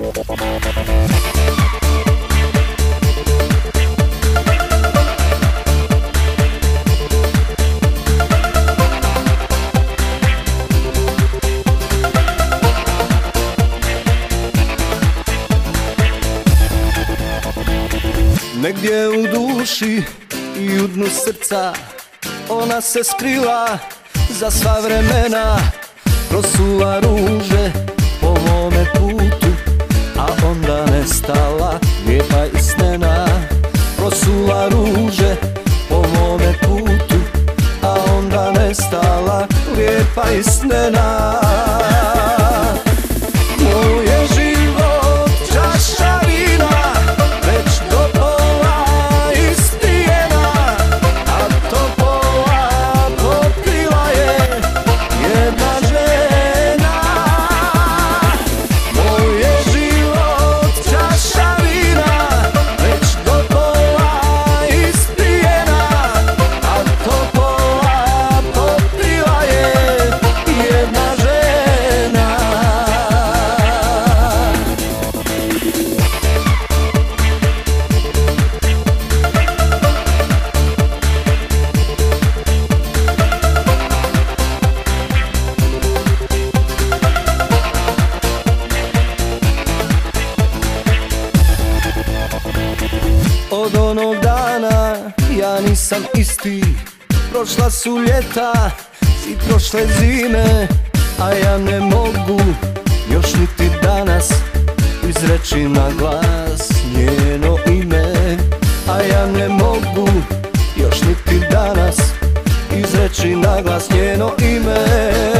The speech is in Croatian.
Negdje u duši i u dnu srca ona se skrila za sva vremena. Prosula ruže po mome putu, a onda nestala lijepa i snena. Prosula ruže po mome putu, a onda nestala lijepa i snena. Moj je život čaša vina, već do pola ispijena, a to pola popila je jedna žena. Moj je život čaša vina, već do pola ispijena, a to pola popila je jedna žena. Od onog dana ja nisam isti, prošla su ljeta i prošle zime, a ja ne mogu još niti danas izreći na glas njeno ime. A ja ne mogu još niti danas izreći na glas njeno ime.